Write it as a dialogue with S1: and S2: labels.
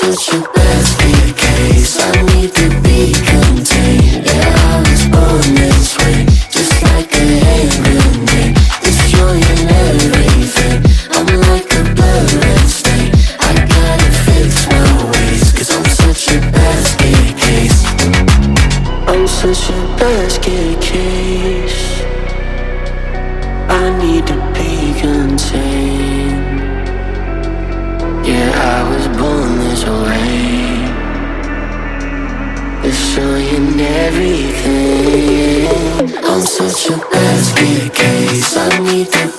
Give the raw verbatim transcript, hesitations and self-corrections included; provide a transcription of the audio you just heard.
S1: such a basket case. I need to be contained. Yeah, I was born this way, just like a hand grenade, destroying everything. I'm like a blood red stain. I gotta fix my ways, cause I'm such a basket case. I'm such a basket case. I need to be contained. Yeah, I was born this way, destroying everything. I'm such a basket case. I need to